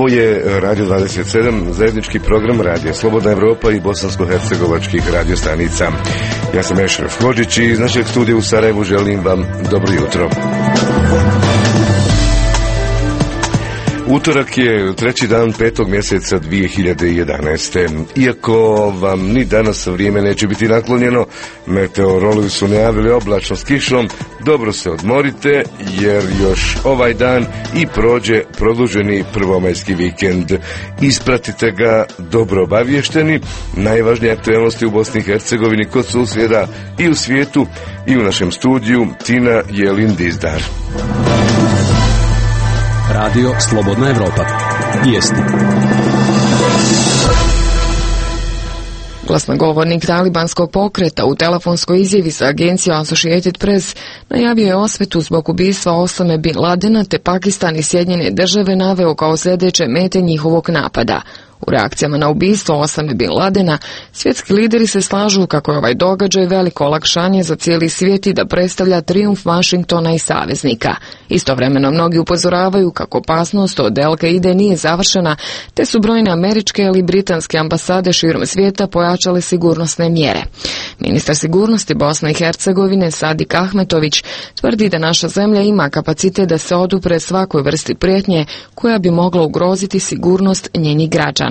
Ovo je Radio 27, zajednički program Radija Slobodna Evropa i bosansko-hercegovačkih radiostanica. Ja sam Ešref Hodžić i iz našeg studija u Sarajevu želim vam dobro jutro. Utorak je treći dan 5. mjeseca 2011. Iako vam ni danas vrijeme neće biti naklonjeno, meteorolozi su najavili oblačno s kišom, dobro se odmorite jer još ovaj dan i prođe produženi prvomajski vikend. Ispratite ga dobro obavješteni, najvažnije aktualnosti u Bosni i Hercegovini kod susjeda i u svijetu i u našem studiju Tina Jelin Dizdar. Radio Slobodna Evropa. Vijesti. Glasnogovornik talibanskog pokreta u telefonskoj izjavi sa agencijom Associated Press najavio je osvetu zbog ubistva Osame bin Ladena, te Pakistan i Sjedinjene Države naveo kao sljedeće mete njihovog napada. U reakcijama na ubistvo Osame bin Ladena, svjetski lideri se slažu kako je ovaj događaj veliko olakšanje za cijeli svijet i da predstavlja trijumf Vašingtona i saveznika. Istovremeno mnogi upozoravaju kako opasnost od Al-Kaide nije završena, te su brojne američke ili britanske ambasade širom svijeta pojačale sigurnosne mjere. Ministar sigurnosti Bosne i Hercegovine Sadik Ahmetović tvrdi da naša zemlja ima kapacitet da se odupre svakoj vrsti prijetnje koja bi mogla ugroziti sigurnost njenih građana.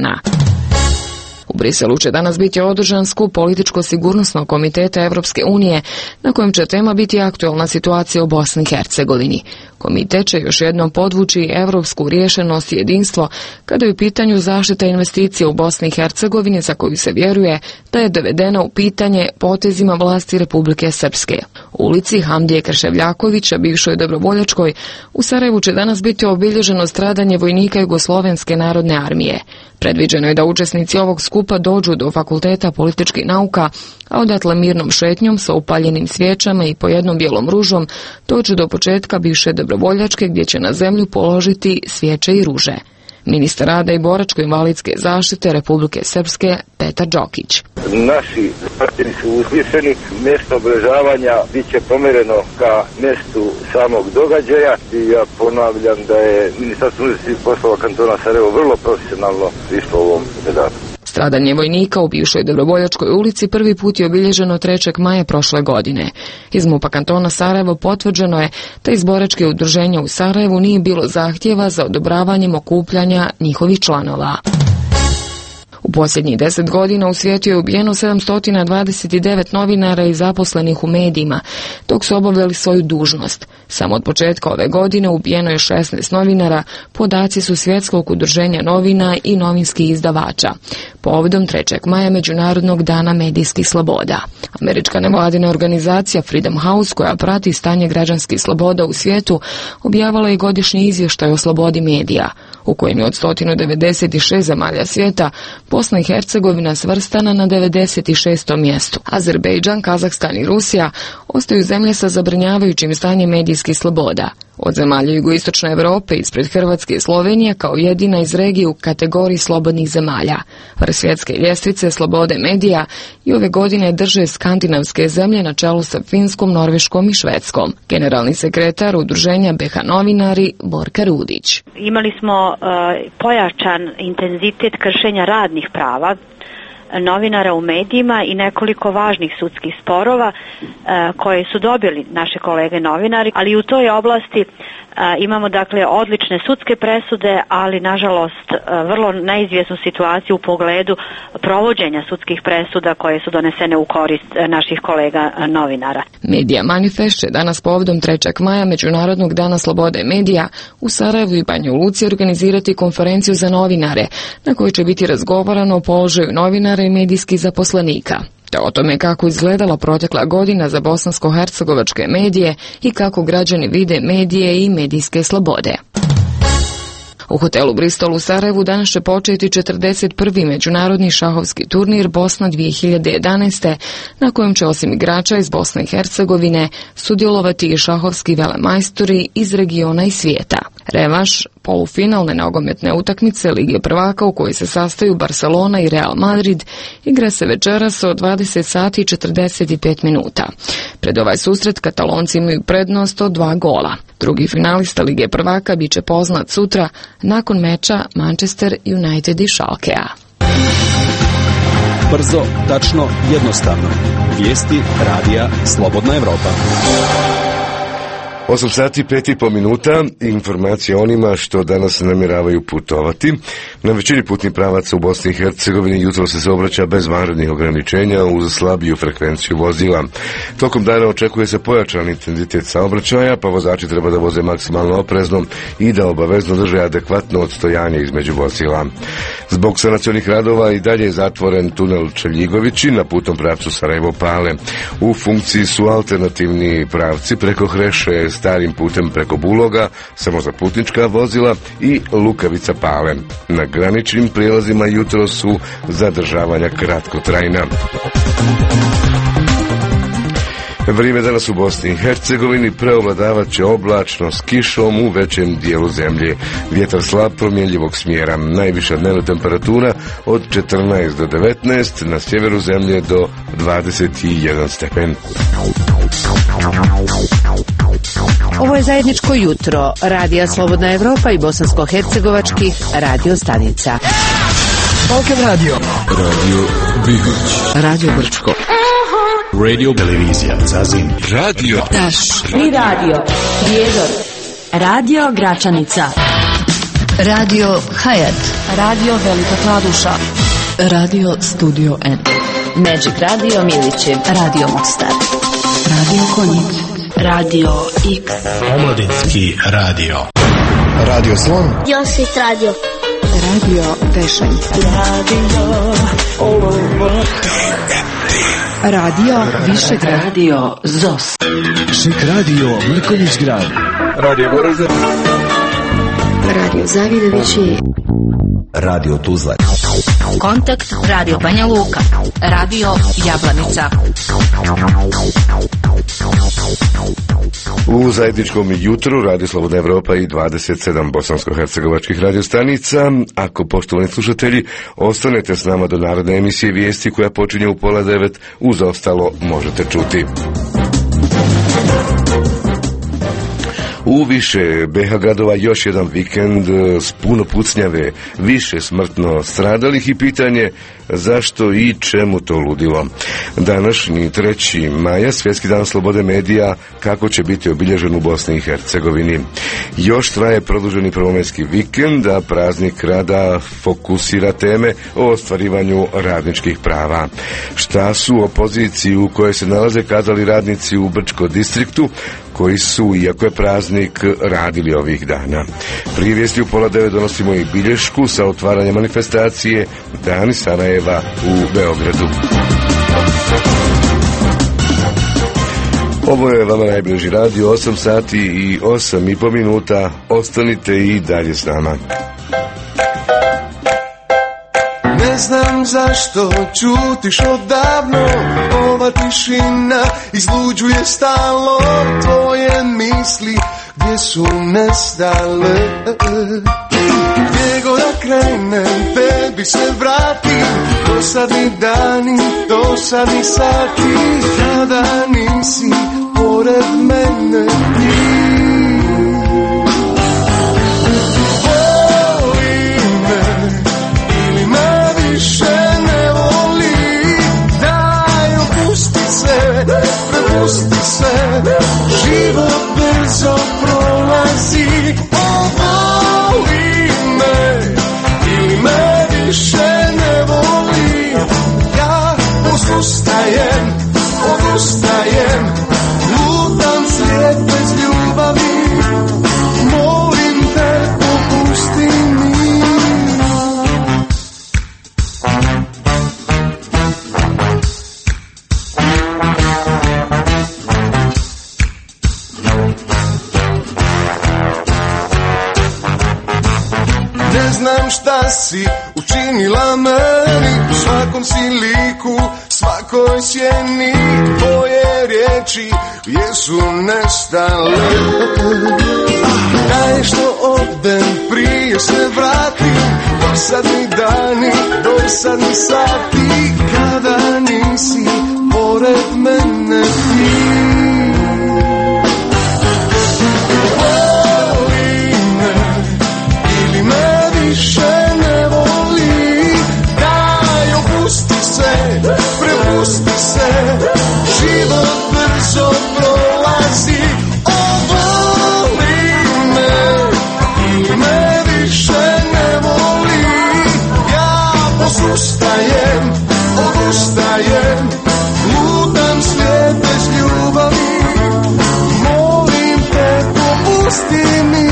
U Briselu će danas biti održan skup političko-sigurnosnog komiteta Evropske unije, na kojem će tema biti aktualna situacija u Bosni i Hercegovini. Komitet će još jednom podvući evropsku rješenost i jedinstvo kada je u pitanju zaštita investicija u Bosni i Hercegovini, za koju se vjeruje da je dovedena u pitanje potezima vlasti Republike Srpske. U ulici Hamdije Krševljakovića, bivšoj dobrovoljačkoj, u Sarajevu će danas biti obilježeno stradanje vojnika Jugoslovenske narodne armije. Predviđeno je da učesnici ovog skupa dođu do Fakulteta političkih nauka, a odatle mirnom šetnjom sa upaljenim svijećama i po jednom bijelom ružom dođu do početka bivše dobrovoljačke, gdje će na zemlju položiti svijeće i ruže. Ministar rada i boračko-invalidske zaštite Republike Srpske Petar Đokić. Naši zahtjevi su uslišeni, mjesto obeležavanja bit će pomereno ka mjestu samog događaja i ja ponavljam da je Ministarstvo unutarnjih poslova kantona Sarajevo vrlo profesionalno prišlo ovom zadatku. Stradanje vojnika u bivšoj dobrovoljačkoj ulici prvi put je obilježeno 3. maja prošle godine. Iz MUP-a kantona Sarajevo potvrđeno je da iz boračke udruženja u Sarajevu nije bilo zahtjeva za odobravanjem okupljanja njihovih članova. U posljednjih 10 godina u svijetu je ubijeno 729 novinara i zaposlenih u medijima, dok su obavljali svoju dužnost. Samo od početka ove godine ubijeno je 16 novinara, podaci su Svjetskog udruženja novina i novinskih izdavača, povodom 3. maja Međunarodnog dana medijskih sloboda. Američka nevladina organizacija Freedom House, koja prati stanje građanskih sloboda u svijetu, objavila je godišnji izvještaj o slobodi medija, u kojem je od 196 zemalja svijeta Bosna i Hercegovina svrstana na 96. mjestu. Azerbejdžan, Kazahstan i Rusija ostaju zemlje sa zabrinjavajućim stanjem medijskih sloboda. Od zemalja jugoistočne Europe ispred Hrvatske i Slovenije kao jedina iz regije u kategoriji slobodnih zemalja. Vrh svjetske ljestvice slobode medija i ove godine drže skandinavske zemlje na čelu sa Finskom, Norveškom i Švedskom. Generalni sekretar udruženja BH Novinari Borka Rudić. Imali smo pojačan intenzitet kršenja radnih prava novinara u medijima i nekoliko važnih sudskih sporova koje su dobili naše kolege novinari, ali u toj oblasti imamo dakle odlične sudske presude, ali nažalost vrlo neizvjesnu situaciju u pogledu provođenja sudskih presuda koje su donesene u korist naših kolega novinara. Medija Manifest će danas povodom 3. maja Međunarodnog dana slobode medija u Sarajevu i Banja Luci organizirati konferenciju za novinare, na kojoj će biti razgovarano o položaju novinara i medijskih zaposlenika, te o tome kako izgledala protekla godina za bosansko-hercegovačke medije i kako građani vide medije i medijske slobode. U hotelu Bristol u Sarajevu danas će početi 41. međunarodni šahovski turnir Bosna 2011. na kojem će osim igrača iz Bosne i Hercegovine sudjelovati i šahovski velemajstori iz regiona i svijeta. Revanš polufinalne nogometne utakmice Lige prvaka u kojoj se sastaju Barcelona i Real Madrid igra se večeras od 20 sati i 45 minuta. Pred ovaj susret Katalonci imaju prednost od 2 gola. Drugi finalista Lige prvaka biće poznat sutra nakon meča Manchester United i Schalkea. Brzo, tačno, jednostavno. Vijesti radija Slobodna Evropa. 8 sati 5,5 minuta, informacija onima što danas namjeravaju putovati. Na većini putnih pravaca u Bosni i Hercegovini jutro se saobraća bez vanrednih ograničenja uz slabiju frekvenciju vozila. Tokom dana očekuje se pojačan intenzitet saobraćaja, pa vozači treba da voze maksimalno oprezno i da obavezno drže adekvatno odstojanje između vozila. Zbog sanacionih radova i dalje je zatvoren tunel Čeljigovići na putnom pravcu Sarajevo-Pale. U funkciji su alternativni pravci preko Hreše, starim putem preko Buloga, samo za putnička vozila i Lukavica-Pale. Na graničnim prijelazima jutro su zadržavanja kratkotrajna. Vrijeme danas u Bosni i Hercegovini preovladavat će oblačno s kišom u većem dijelu zemlje. Vjetar slab promjenjivog smjera. Najviša dnevna temperatura od 14 do 19, na sjeveru zemlje do 21 stepen. Ovo je zajedničko jutro Radija Slobodna Evropa i bosansko-hercegovačkih radio stanica. Balkan Radio. Radio Bihoć. Radio Brčko. Radio Televizija Zazin. Radio Taš. I radio Prijedor. Radio Gračanica. Radio Hayat. Radio Velika Kladuša. Radio Studio N. Magic Radio Milići. Radio Mostar. Radio Konjic. Radio X. Omladinski radio. Radio Slon. Josip Radio. Radio Vešanica. Radio Višeg. Radio ZOS. Šik radio Mrkonjić grad. Radio Goražde. Radio Zavidovići. Radio Tuzla. Kontakt Radio Banja Luka. Radio Jablanica. U zajedničkom jutru Radio Slobodna Evropa i 27 bosansko-hercegovačkih radiostanica. Ako, poštovani slušatelji, ostanete s nama do narodne emisije vijesti koja počinje u 8:30, uz ostalo možete čuti. U više BiH gradova još jedan vikend s puno pucnjave, više smrtno stradalih i pitanje zašto i čemu to ludilo. Današnji 3. maja, Svjetski dan slobode medija, kako će biti obilježen u Bosni i Hercegovini. Još traje produženi prvomajski vikend, a praznik rada fokusira teme o ostvarivanju radničkih prava. Šta su o poziciji u kojoj se nalaze kazali radnici u Brčko distriktu, koji su, iako je praznik, radili ovih dana. Prije vijesti u 8:30 donosimo i bilješku sa otvaranja manifestacije Dani Sarajeva u Beogradu. Ovo je vama najbliži radio, 8 sati i 8,5 minuta. Ostanite i dalje s nama. Ne znam zašto čutiš odavno, ova tišina izluđuje stalno, tvoje misli gdje su nestale. Gdje god da krenem, tebi se vratim, dosadni dani, dosadni sati, kada nisi pored mene ti. Prepusti se, život brzo prolazi. Voli me ili me više ne voli. Ja odustajem, lutam slijed bez ljubavi. Molim te, popusti mi. Ne znam šta si učinila meni, u svakom si liku, svakoj sjeni, tvoje riječi jesu nestale. Daj što odem, prije se vratim, dosadni dani, dosadni sati, kada nisi pored mene ti. Odustajem, odustajem, lutam svijet bez ljubavi, molim te popusti mi.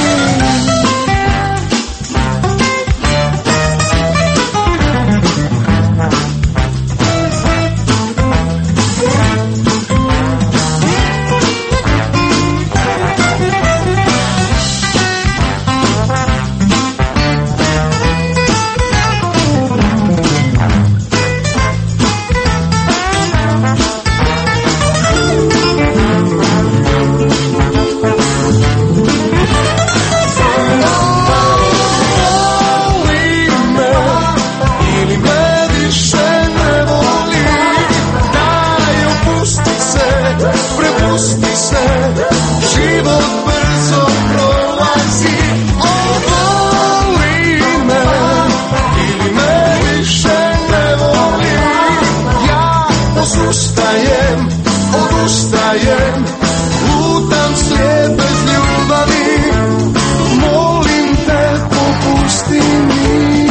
Odustajem, lutam svijet bez ljubavi, molim te popusti mi.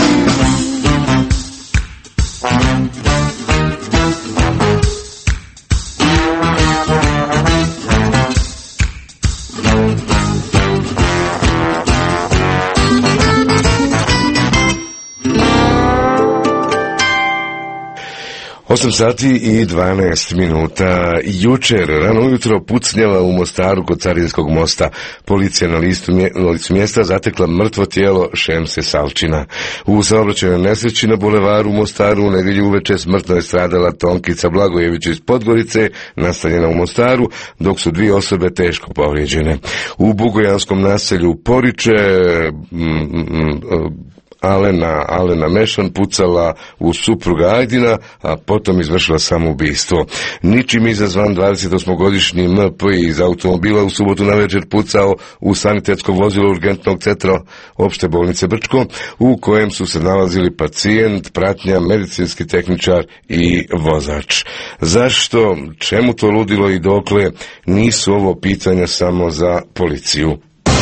8 sati i 12 minuta. Jučer, rano ujutro, pucnjava u Mostaru kod Carinskog mosta. Policija na licu mjesta zatekla mrtvo tijelo Šemse Salčina. U saobraćajnoj nesreći na bulevaru u Mostaru u nedjelju uveče smrtno je stradala Tonkica Blagojević iz Podgorice, nastanjena u Mostaru, dok su 2 osobe teško povrijeđene. U bugojanskom naselju Poriče Alena Mešan pucala u supruga Ajdina, a potom izvršila samoubistvo. Ničim izazvan 28-godišnji MP iz automobila u subotu navečer pucao u sanitetsko vozilo urgentnog centra opšte bolnice Brčko, u kojem su se nalazili pacijent, pratnja, medicinski tehničar i vozač. Zašto, čemu to ludilo i dokle, nisu ovo pitanja samo za policiju.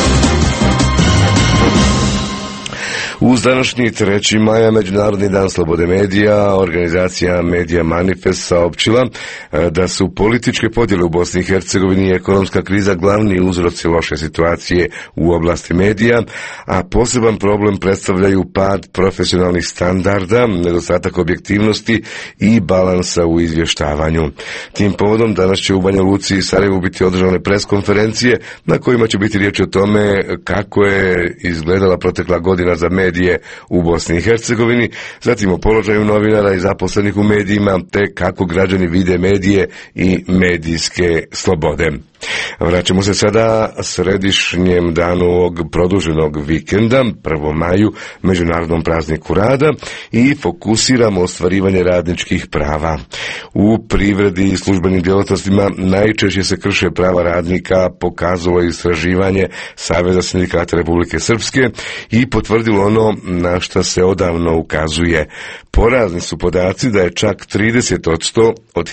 Uz današnji 3. maja, Međunarodni dan slobode medija, organizacija Media Manifest saopćila da su političke podjele u Bosni i Hercegovini i ekonomska kriza glavni uzroci loše situacije u oblasti medija, a poseban problem predstavljaju pad profesionalnih standarda, nedostatak objektivnosti i balansa u izvještavanju. Tim povodom danas će u Banja Luci i Sarajevu biti održane preskonferencije na kojima će biti riječ o tome kako je izgledala protekla godina za medije u Bosni i Hercegovini, zatim o položaju novinara i zaposlenih u medijima, te kako građani vide medije i medijske slobode. Vraćamo se sada središnjem danu ovog produženog vikenda, 1. maju, Međunarodnom prazniku rada, i fokusiramo ostvarivanje radničkih prava. U privredi i službenim djelatnostima najčešće se krše prava radnika, pokazalo je istraživanje Saveza sindikata Republike Srpske i potvrdilo ono na što se odavno ukazuje. Porazni su podaci da je čak 30% od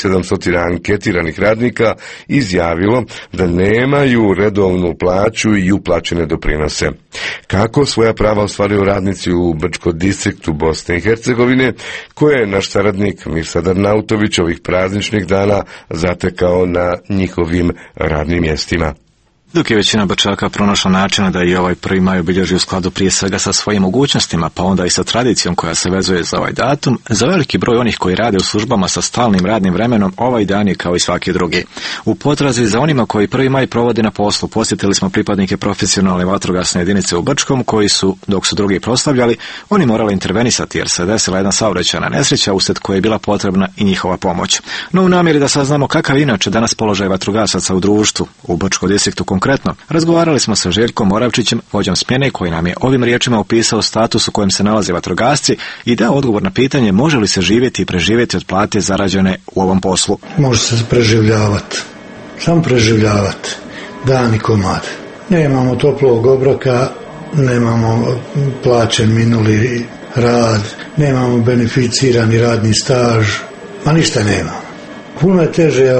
1700 anketiranih radnika izjavilo da nemaju redovnu plaću i uplaćene doprinose. Kako svoja prava ostvaruju radnici u Brčko distriktu Bosne i Hercegovine, koje je naš saradnik Mirsad Arnautović ovih prazničnih dana zatekao na njihovim radnim mjestima. Dok je većina Brčaka pronašla načina da i ovaj 1. maj obilježi u skladu prije svega sa svojim mogućnostima, pa onda i sa tradicijom koja se vezuje za ovaj datum, za veliki broj onih koji rade u službama sa stalnim radnim vremenom, ovaj dan je kao i svaki drugi. U potrazi za onima koji 1. maj provode na poslu, posjetili smo pripadnike profesionalne vatrogasne jedinice u Brčkom, koji su, dok su drugi proslavljali, oni morali intervenisati jer se desila jedna saobraćajna nesreća usred koje je bila potrebna i njihova pomoć. No u namjeri da saznamo kakav je inače danas položaj vatrogasaca u društvu, u Brčko distriktu konkretno, razgovarali smo sa Željkom Moravčićem, vođom smjene, koji nam je ovim riječima opisao status u kojem se nalaze vatrogasci i dao odgovor na pitanje može li se živjeti i preživjeti od plate zarađene u ovom poslu. Može se preživljavati, samo preživljavati, dan i komad. Nemamo toplog obroka, nemamo plaćen minuli rad, nemamo beneficirani radni staž, a ništa nemamo. Puno je teže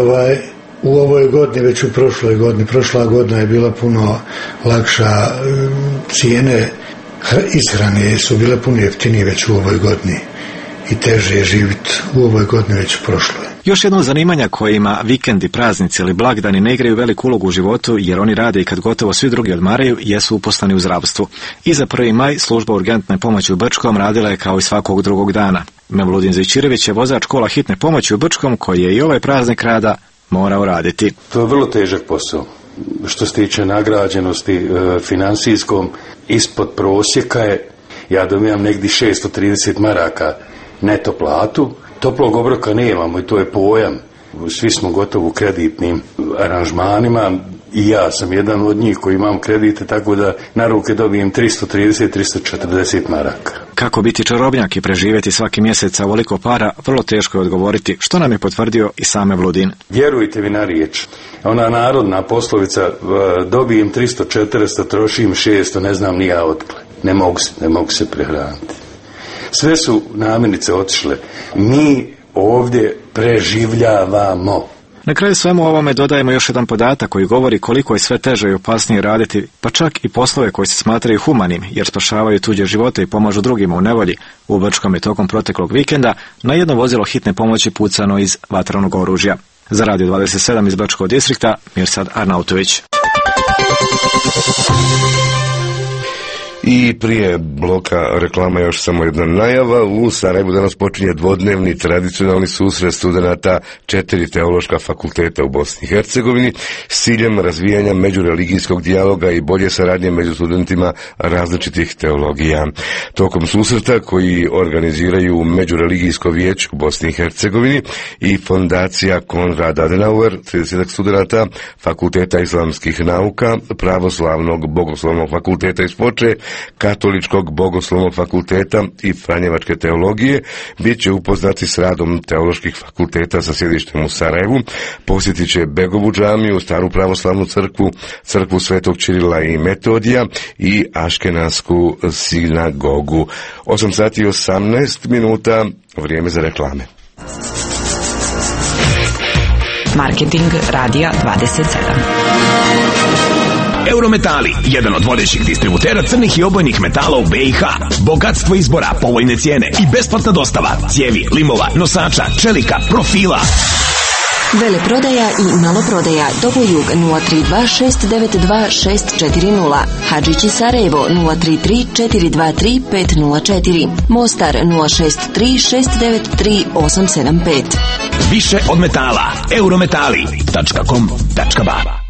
u ovoj godini, već u prošloj godini. Prošla godina je bila puno lakša, cijene ishrane su bile puno jeftinije već u ovoj godini i teže je živjeti u ovoj godini već prošlo je. Još jedno zanimanja kojima vikendi, praznici ili blagdani ne igraju veliku ulogu u životu, jer oni rade i kad gotovo svi drugi odmaraju, jesu uposleni u zdravstvu. I za 1. maj služba urgentne pomoći u Brčkom radila je kao i svakog drugog dana. Mevludin Zajčirević je vozač kola hitne pomoći u Brčkom, koji je i ovaj praznik rada morao raditi. To je vrlo težak posao. Što se tiče nagrađenosti financijskom, ispod prosjeka je, ja dobijam negdje 630 maraka neto platu. Toplog obroka nemamo i to je pojam. Svi smo gotovo u kreditnim aranžmanima i ja sam jedan od njih koji imam kredite, tako da na ruke dobijem 330-340 maraka. Kako biti čarobnjak i preživjeti svaki mjesec ovoliko para, vrlo teško je odgovoriti, što nam je potvrdio i sam Mevludin. Vjerujte mi na riječ. Ona narodna poslovica, dobijem 300-400, trošim 600, ne znam ni ja odakle. Ne mogu se prehraniti. Sve su namirnice otišle. Mi ovdje preživljavamo. Na kraju svemu ovome dodajemo još jedan podatak koji govori koliko je sve teže i opasnije raditi, pa čak i poslove koji se smatraju humanim, jer spašavaju tuđe živote i pomažu drugima u nevolji. U Brčkom je tokom proteklog vikenda na jedno vozilo hitne pomoći pucano iz vatrenog oružja. Za Radio 27 iz Brčkog distrikta, Mirsad Arnautović. I prije bloka reklama još samo jedna najava. U Sarajevu danas počinje dvodnevni tradicionalni susret studenata 4 teološka fakulteta u Bosni i Hercegovini s ciljem razvijanja međureligijskog dijaloga i bolje saradnje među studentima različitih teologija. Tokom susreta koji organiziraju Međureligijsko vijeće u Bosni i Hercegovini i fondacija Konrad Adenauer, 30 studenata fakulteta islamskih nauka, pravoslavnog bogoslovnog fakulteta iz Foče, Katoličkog bogoslovnog fakulteta i Franjevačke teologije bit će upoznati s radom teoloških fakulteta sa sjedištem u Sarajevu, posjetit će Begovu džamiju, Staru pravoslavnu crkvu, crkvu Svetog Čirila i Metodija i Aškenasku sinagogu. 8 sati i 18 minuta, vrijeme za reklame. Marketing Radija 27. Eurometali, jedan od vodećih distributera crnih i obojnih metala u BiH. Bogatstvo izbora, povoljne cijene i besplatna dostava cijevi, limova, nosača, čelika, profila. Veleprodaja i maloprodaja. Dobojug 032-692-640. Hadžići Sarajevo 033-423-504. Mostar 063-693-875. Više od metala. Eurometali.com.ba.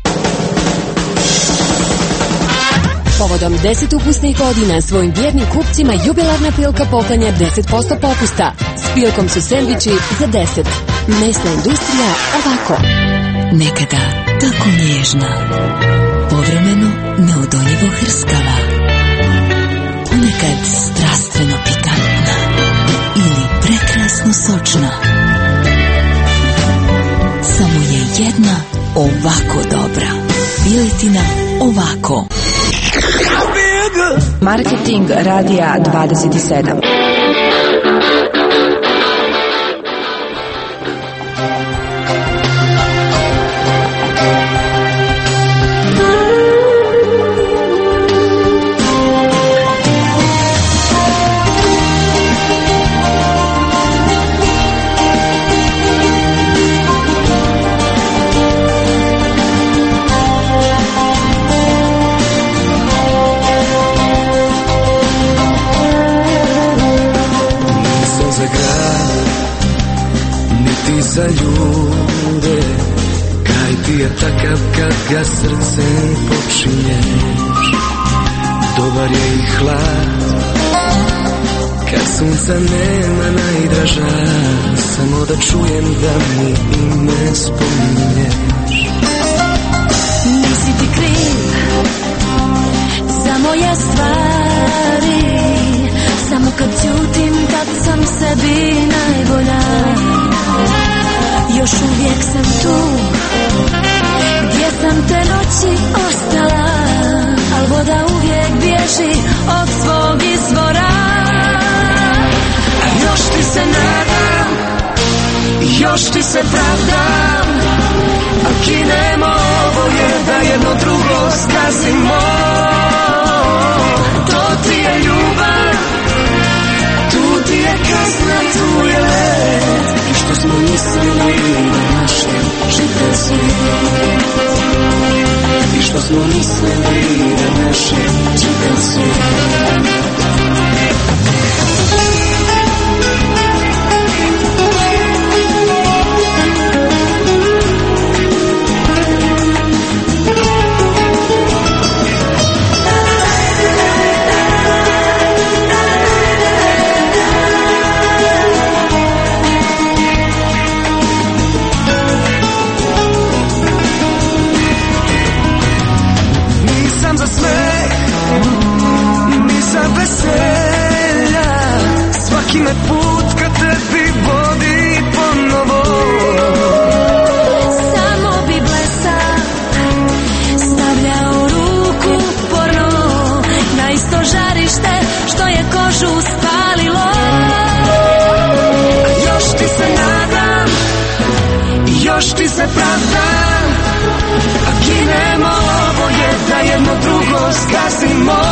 Povodom 10 ukusnih godina svojim vjernim kupcima jubilarna Pilka poklanja 10% popusta. S Pilkom su sendviči za 10. Mesna industrija ovako. Nekada tako nježna, povremeno neodoljivo hrskava, ponekad strastveno pikantna ili prekrasno sočna. Samo je jedna ovako dobra. Piletina ovako. Marketing Radija 27. Za ljude, kaj ti je takav kad ga srcem počinješ. Dobar je i hlad, kad sunca nema najdraža, samo da čujem da mi ime spominješ. Nisi ti kriv za moje stvari, samo kad ćutim tad sam sebi najbolja. Još uvijek sam tu, gdje sam te noći ostala, al voda uvijek bježi od svog izvora. A još ti se nadam, još ti se pravdam, al kinemo oboje da jedno drugo skazimo. To ti je ljubav. smo mislili da naš je čitav svijet. Svaki me put kad tebi vodi ponovo. Samo bi blesak stavljao ruku porno na isto žarište što je kožu spalilo. A još ti se nadam, još ti se pravdam, a ginemo oboje da jedno drugo skazimo.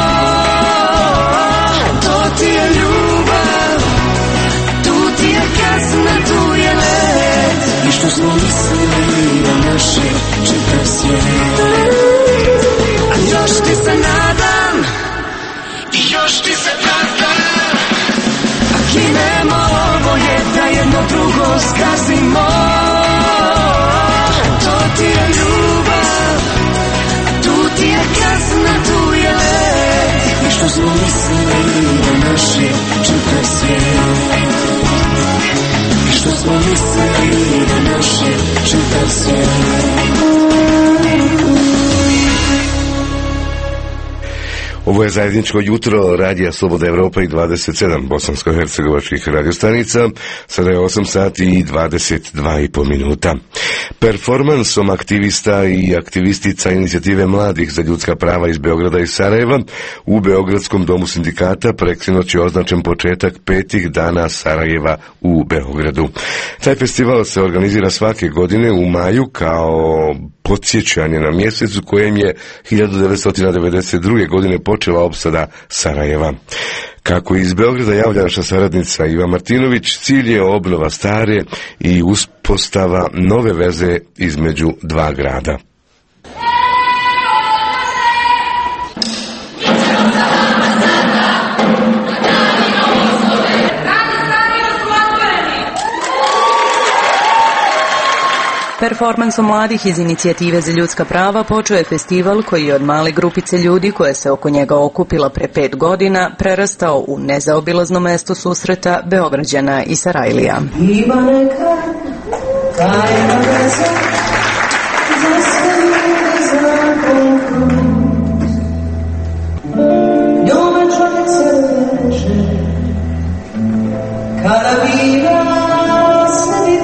To ti je ljubav, tu ti je kazna, tu je let. I što smo mislili da naš je čitav svijet. A još ti se nadam, i još ti se pravdam, a ginemo oboje da jedno drugo skazimo. To ti je ljubav, tu ti je kazna, tu je let. I što smo mislili da naš je čitav svijet. I što smo mislili da naš je čitav svijet. Ovo je zajedničko jutro Radija Sloboda Evropa i 27 bosansko-hercegovačkih radiostanica. Sada je 8 sati i 22,5 minuta. Performansom aktivista i aktivistica inicijative mladih za ljudska prava iz Beograda i Sarajeva u Beogradskom domu sindikata preksinoć je označen početak 5 dana Sarajeva u Beogradu. Taj festival se organizira svake godine u maju kao podsjećanje na mjesec u kojem je 1992. godine počela opsada Sarajeva. Kako iz Beograda javlja naša saradnica Iva Martinović, cilj je obnova stare i uspostava nove veze između dva grada. Performansom mladih iz inicijative za ljudska prava počeo je festival koji je od male grupice ljudi koja se oko njega okupila pre 5 godina prerastao u nezaobilazno mesto susreta Beograđana i Sarajlija. Ima neka tajna veza za sve zakon. Njome čovjek se veže kada bira sebi.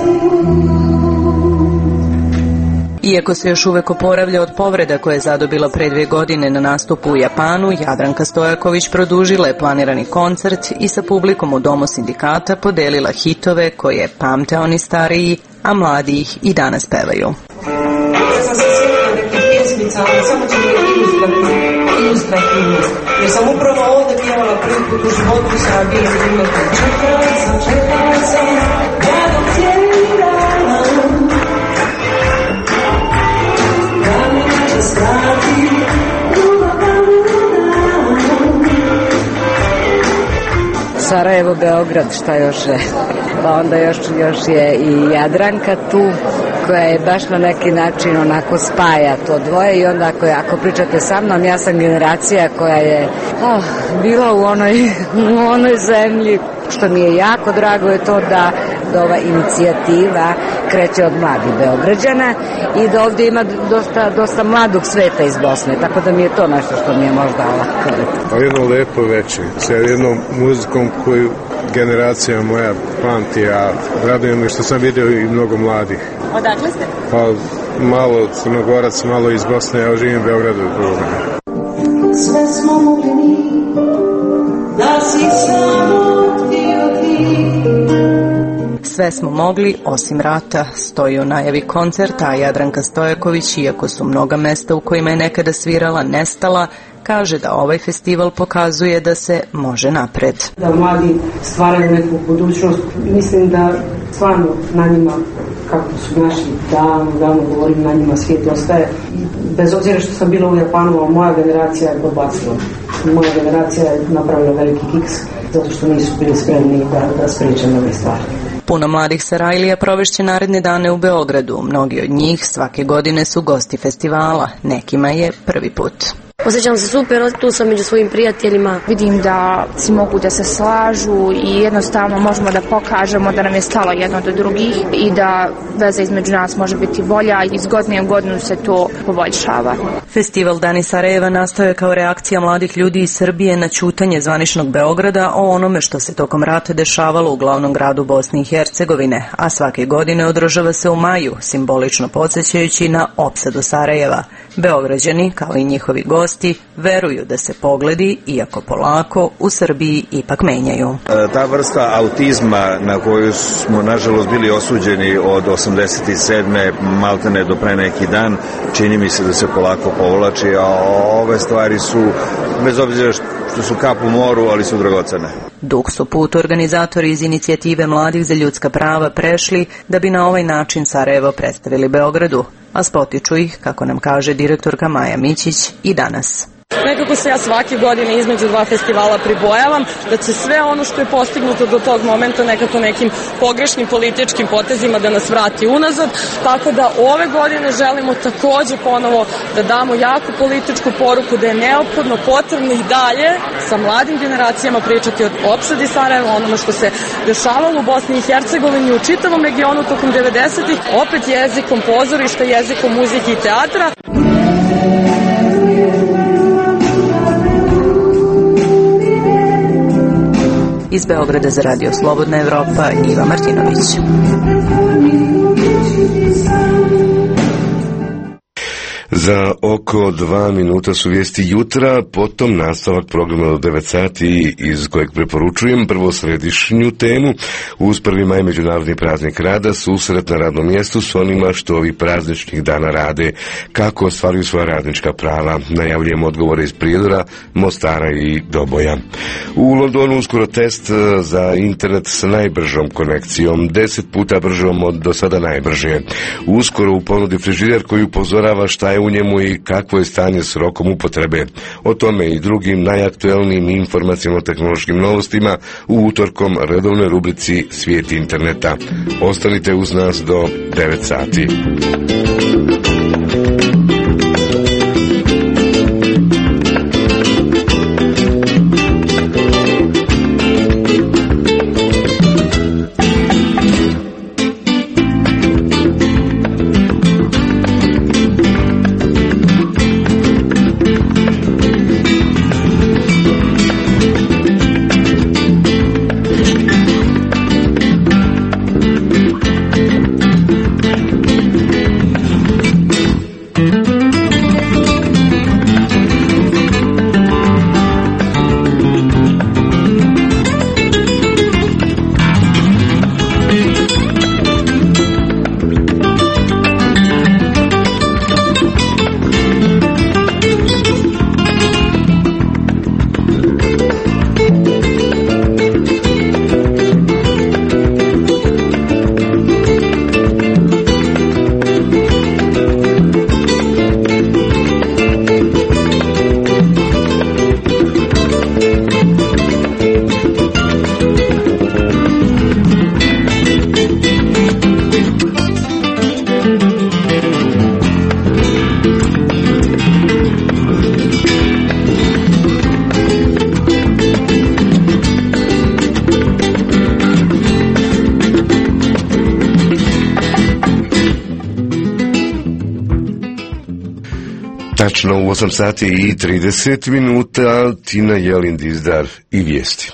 Iako se još uvek oporavlja od povreda koje je zadobila pre 2 godine na nastupu u Japanu, Jadranka Stojaković produžila je planirani koncert i sa publikom u Domu sindikata podelila hitove koje pamte oni stariji, a mladi ih i danas pevaju. Ja sam se sjetila nekih pjesmica, ali samo će biti ilustrativno. Jer sam upravo ovdje pjevala prvi put u životu sa bijem imati. Čekala sam, ja dok cijeli dan. Sarajevo, Beograd, šta još je? Pa onda još je i Jadranka tu, koja je baš na neki način onako spaja to dvoje. I onda ako pričate sa mnom, ja sam generacija koja je bila u onoj zemlji. Što mi je jako drago je to da ova inicijativa kreće od mladih Beograđana i da ovdje ima dosta mladog sveta iz Bosne, tako da mi je to nešto što mi je možda ovako. Pa jedno lepo večer, sa jednom muzikom koju generacija moja pamti, a radujem mi što sam vidio i mnogo mladih. Odakle ste? Pa malo Crnogorac, malo iz Bosne, ja živim u Beogradu. Sve smo mogli mi, da si samo Sve smo mogli, osim rata, stoji u najavi koncerta, a Jadranka Stojaković, iako su mnoga mesta u kojima je nekada svirala nestala, kaže da ovaj festival pokazuje da se može napred. Da mladi stvaraju neku budućnost, mislim da stvarno na njima, kako su naši davno govorim, na njima svijet ostaje. bez obzira što sam bila u Japanu, moja generacija je podbacila. Moja generacija je napravila veliki kiks, zato što nisu bili spremni da spričaju nove stvari. Puno mladih Sarajlija provešće naredne dane u Beogradu. Mnogi od njih svake godine su gosti festivala, nekima je prvi put. Osjećam se super, tu sam među svojim prijateljima. Vidim da svi mogu da se slažu i jednostavno možemo da pokažemo da nam je stalo jedno do drugih i da veza između nas može biti bolja i iz godine u godinu se to poboljšava. Festival Dani Sarajeva nastao je kao reakcija mladih ljudi iz Srbije na ćutanje zvaničnog Beograda o onome što se tokom rata dešavalo u glavnom gradu Bosne i Hercegovine, a svake godine održava se u maju, simbolično podsjećajući na opsadu Sarajeva. Beograđani, kao i njihovi gosti, veruju da se pogledi, iako polako, u Srbiji ipak menjaju. Ta vrsta autizma na koju smo nažalost bili osuđeni od 87. maltene do pre neki dan, čini mi se da se polako povlači, a ove stvari su, bez obzira što su kap u moru, ali su dragocene. Dug su put organizatori iz inicijative Mladih za ljudska prava prešli da bi na ovaj način Sarajevo predstavili Beogradu, a spotiču ih, kako nam kaže direktorka Maja Mićić, i danas. Nekako se ja svake godine između dva festivala pribojavam da će sve ono što je postignuto do tog momenta nekako nekim pogrešnim političkim potezima da nas vrati unazad, tako da ove godine želimo takođe ponovo da damo jaku političku poruku da je neophodno potrebno i dalje sa mladim generacijama pričati o opsadi Sarajeva, onome što se dešavalo u Bosni i Hercegovini, u čitavom regionu tokom 90-ih, opet jezikom pozorišta, jezikom muzike i teatra. Iz Beograda za Radio Slobodna Evropa, Iva Martinović. Za oko 2 minuta su vijesti jutra, potom nastavak programa do 9 sati iz kojeg preporučujem prvo središnju temu. Uz 1. maj Međunarodni praznik rada, susret na radnom mjestu s onima što ovih prazničnih dana rade, kako ostvaruju svoja radnička prava. Najavljujemo odgovore iz Prijedora, Mostara i Doboja. U Londonu uskoro test za internet s najbržom konekcijom, 10 puta bržom od do sada najbrže. Uskoro u ponudi frižider koji upozorava šta je u njemu i kakvo je stanje s rokom upotrebe. O tome i drugim najaktuelnijim informaciono-tehnološkim novostima u utorkom redovnoj rubrici Svijet interneta. Ostanite uz nas do 9 sati. Tačno u 8 sati i 30 minuta Tina Jelin Dizdar i vijesti.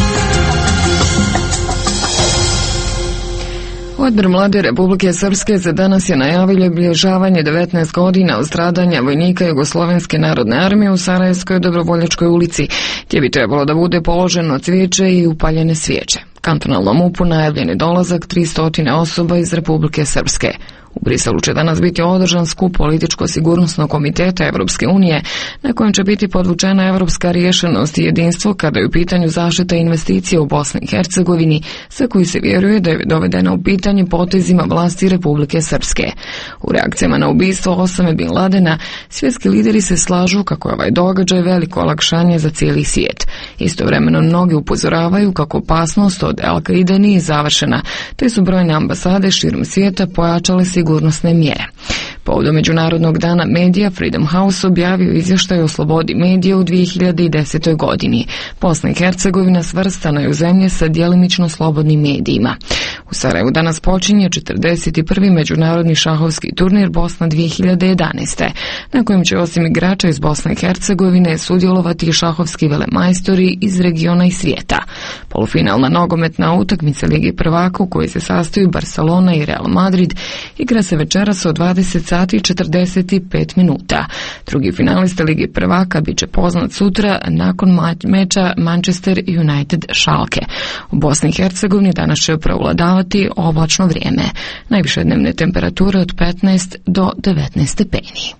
Odbor Mlade Republike Srpske za danas je najavio obilježavanje 19 godina od stradanja vojnika Jugoslovenske narodne armije u Sarajevskoj Dobrovoljačkoj ulici, gdje bi trebalo da bude položeno cvijeće i upaljene svijeće. Kantonalnom MUP-u najavljen je dolazak 300 osoba iz Republike Srpske. U Briselu će danas biti održan skup političko-sigurnosnog komiteta Evropske unije, na kojem će biti podvučena evropska riješenost i jedinstvo kada je u pitanju zaštita investicija u Bosni i Hercegovini, sa koji se vjeruje da je dovedena u pitanje potezima vlasti Republike Srpske. U reakcijama na ubistvo Osame Bin Ladena, svjetski lideri se slažu kako je ovaj događaj veliko olakšanje za cijeli svijet. Istovremeno mnogi upozoravaju kako opasnost od Al-Qaide nije završena, te su brojne ambasade širom svijeta pojačale sigurnosne mjere. Povodom Međunarodnog dana medija, Freedom House objavio izvještaj o slobodi medija u 2010. godini. Bosna i Hercegovina svrstana je u zemlje sa djelimično slobodnim medijima. U Sarajevu danas počinje 41. međunarodni šahovski turnir Bosna 2011. na kojem će osim igrača iz Bosne i Hercegovine sudjelovati i šahovski velemajstori iz regiona i svijeta. Polufinalna nogometna utakmica Lige prvaka u kojoj se sastoji Barcelona i Real Madrid igra se večeras od 20 sati i 45 minuta. Drugi finalista Lige prvaka bit će poznat sutra nakon meča Manchester United Schalke. U Bosni i Hercegovini danas će prevladavati oblačno vrijeme. Najviše dnevne temperature od 15 do 19 stepeni.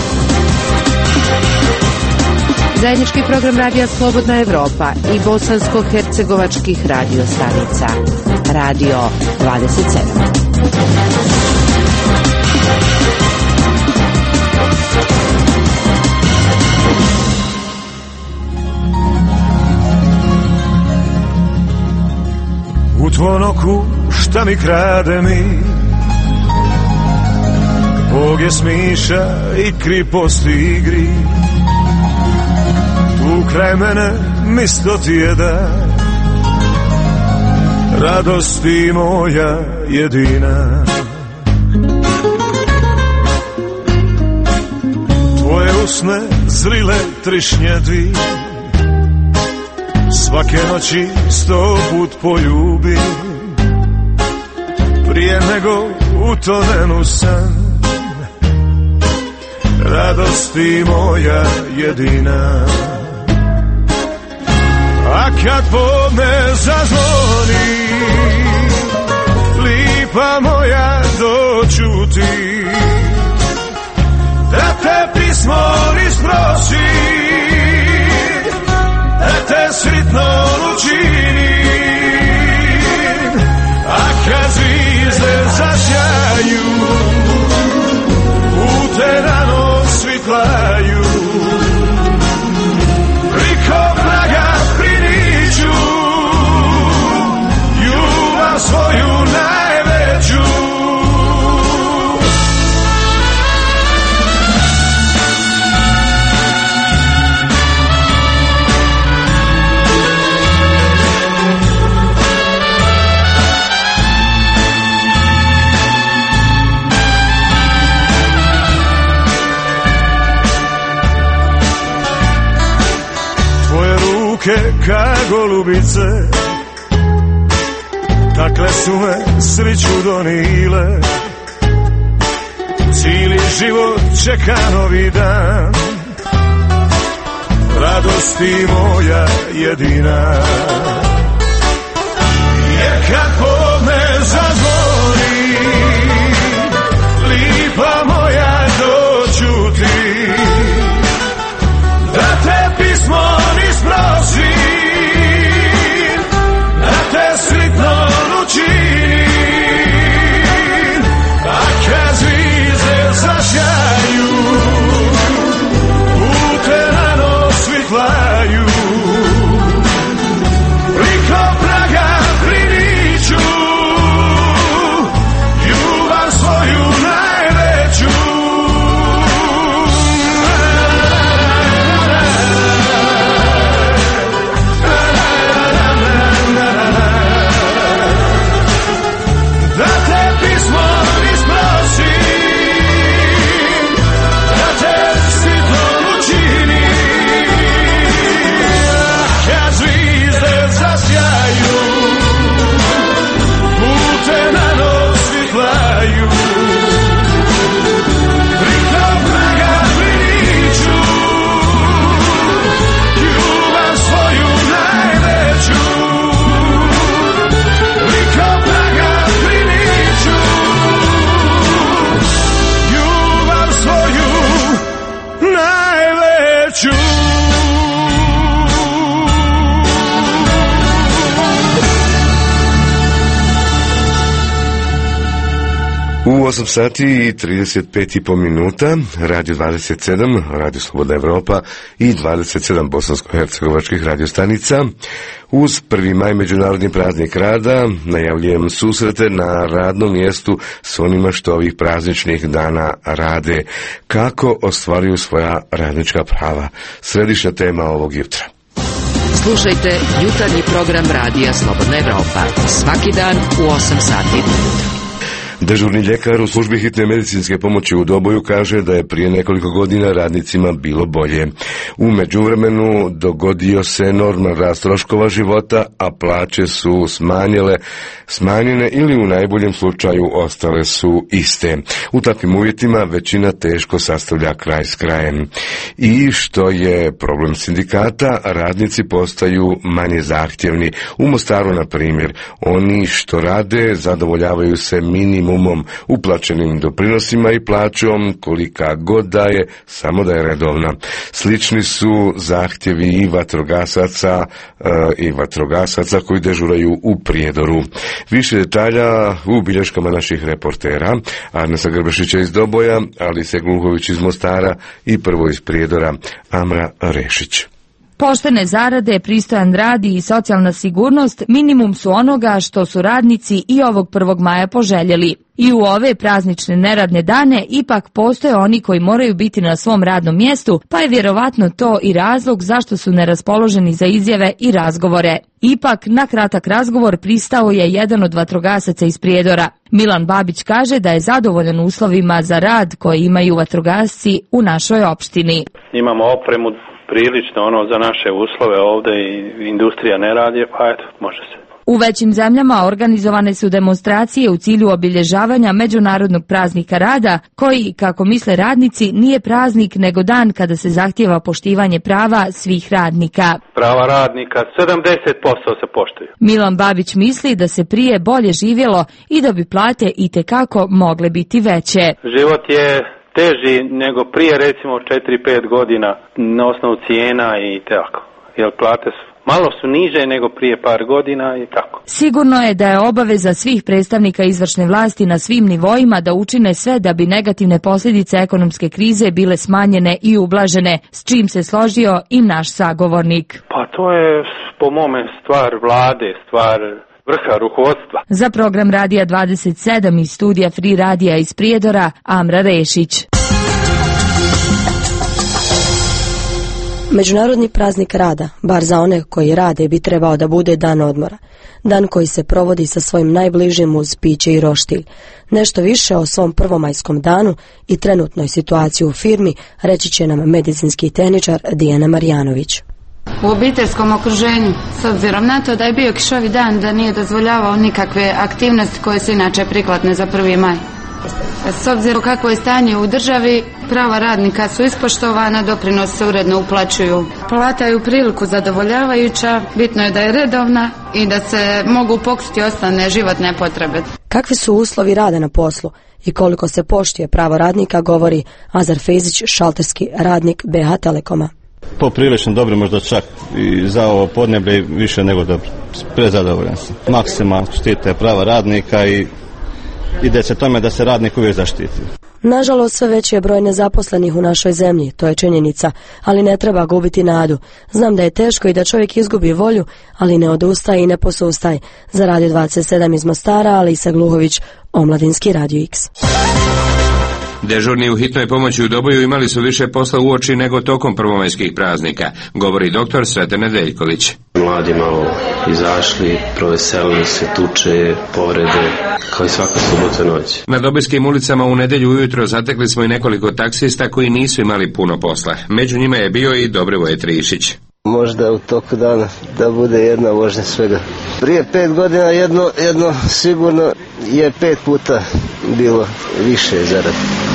Zajednički program Radija Slobodna Evropa i bosansko-hercegovačkih radio stanica. Radio 27. U tvojom oku šta mi krade mi, Bog je smiša i kriposti igri. Tu kraj mene misto ti je da, radosti moja jedina. Tvoje usne zrile trišnje dvi, svake noći 100 put poljubim, prije nego utonem u san. Radosti moja jedina. A kad podne zazvoni, lipa moja doću ti, da te pismo isprosi, da te sritno učini. A kad zvizde zasjaju, u te rano svitlaju, priko praga priniću, ljubav svoju najveću. Ka golubice, takle su me sriću donile, cijeli život čeka novi dan, radosti moja jedina. Jer kad podne zazvoni, lipa moja doću ti, da te pismo isprosi, da te sritno učini. A kad zvizde zasjaju, u te rano svitlaju, U 8 sati i 35,5 minuta, Radio 27, Radio Slobodna Evropa i 27 bosansko-hercegovačkih radiostanica. Uz 1. maj, Međunarodni praznik rada, najavljujem susrete na radnom mjestu s onima što ovih prazničnih dana rade, kako ostvaruju svoja radnička prava. Središnja tema ovog jutra. Slušajte jutarnji program Radija Slobodna Evropa svaki dan u 8 sati. Dežurni ljekar u službi hitne medicinske pomoći u Doboju kaže da je prije nekoliko godina radnicima bilo bolje. U međuvremenu dogodio se enorman rast troškova života, a plaće su smanjene ili u najboljem slučaju ostale su iste. U takvim uvjetima većina teško sastavlja kraj s krajem. I što je problem sindikata, radnici postaju manje zahtjevni. U Mostaru, na primjer, oni što rade zadovoljavaju se minimumom uplaćenim doprinosima i plaćom kolika god da je, samo da je redovna. Slični su zahtjevi i vatrogasaca koji dežuraju u Prijedoru. Više detalja u bilješkama naših reportera, Arnesa Grbešića iz Doboja, Alise Gluhović iz Mostara i prvo iz Prijedora, Amra Rešić. Poštene zarade, pristojan rad i socijalna sigurnost minimum su onoga što su radnici i ovog 1. maja poželjeli. I u ove praznične neradne dane ipak postoje oni koji moraju biti na svom radnom mjestu, pa je vjerovatno to i razlog zašto su neraspoloženi za izjave i razgovore. Ipak, na kratak razgovor pristao je jedan od vatrogasaca iz Prijedora. Milan Babić kaže da je zadovoljan uslovima za rad koje imaju vatrogasci u našoj opštini. Imamo opremu prilično za naše uslove ovdje i industrija ne radi, pa eto, može se. U većim zemljama organizovane su demonstracije u cilju obilježavanja Međunarodnog praznika rada, koji, kako misle radnici, nije praznik nego dan kada se zahtijeva poštivanje prava svih radnika. Prava radnika 70% se poštuju. Milan Babić misli da se prije bolje živjelo i da bi plate itekako mogle biti veće. Život je teži nego prije recimo 4-5 godina na osnovu cijena i tako. Jer plate su malo su niže nego prije par godina i tako. Sigurno je da je obaveza svih predstavnika izvršne vlasti na svim nivoima da učine sve da bi negativne posljedice ekonomske krize bile smanjene i ublažene, s čim se složio i naš sagovornik. Pa to je po mome stvar vlade, stvar vrha rukovodstva. Za program Radija 27 iz studija Free Radija iz Prijedora, Amra Rešić. Međunarodni praznik rada, bar za one koji rade, bi trebao da bude dan odmora. Dan koji se provodi sa svojim najbližim uz piće i roštilj. Nešto više o svom prvomajskom danu i trenutnoj situaciji u firmi reći će nam medicinski tehničar Dijana Marjanović. U obiteljskom okruženju, s obzirom na to da je bio kišovi dan, da nije dozvoljavao nikakve aktivnosti koje su inače prikladne za 1. maj. S obzirom kako je stanje u državi, prava radnika su ispoštovana, doprinosi se uredno uplaćuju. Plata je u priliku zadovoljavajuća, bitno je da je redovna i da se mogu pokriti osnovne životne potrebe. Kakvi su uslovi rada na poslu i koliko se poštuje pravo radnika, govori Azar Fejzić, šalterski radnik BH Telekoma. Poprilično dobro, možda čak i za ovo podneblje više nego dobro. Prezadovoljan sam. Maksimalno štite prava radnika i ide se tome da se radnik uvijek zaštiti. Nažalost, sve veći je broj nezaposlenih u našoj zemlji, to je činjenica, ali ne treba gubiti nadu. Znam da je teško i da čovjek izgubi volju, ali ne odustaje i ne posustaj. Za Radio 27 iz Mostara, Alisa Gluhović, Omladinski Radio X. Dežurni u hitnoj pomoći u Doboju imali su više posla uoči nego tokom prvomajskih praznika, govori doktor Sreten Nedeljković. Mladi malo izašli, proveselili se, tuče, povrede, kao i svaka subota noć. Na Dobojskim ulicama u nedjelju ujutro zatekli smo i nekoliko taksista koji nisu imali puno posla. Među njima je bio i Dobrivoje Trišić. Možda u toku dana da bude jedna vožnja svega. Prije 5 godina jedno sigurno je 5 puta bilo više zarad.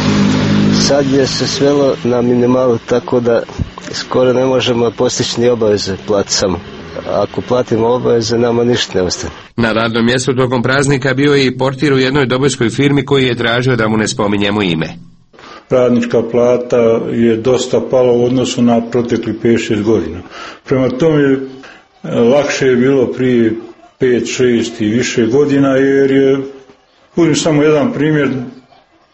Sad je se svelo na minimalu, tako da skoro ne možemo postići ni obaveze platiti samo. Ako platimo obaveze, nama ništa ne ostane. Na radnom mjestu tokom praznika bio je i portir u jednoj dobojskoj firmi koji je tražio da mu ne spominjemo ime. Radnička plata je dosta pala u odnosu na proteklih 5-6 godina. Prema tome, lakše je bilo prije 5, 6 i više godina, jer je, uzmem samo jedan primjer,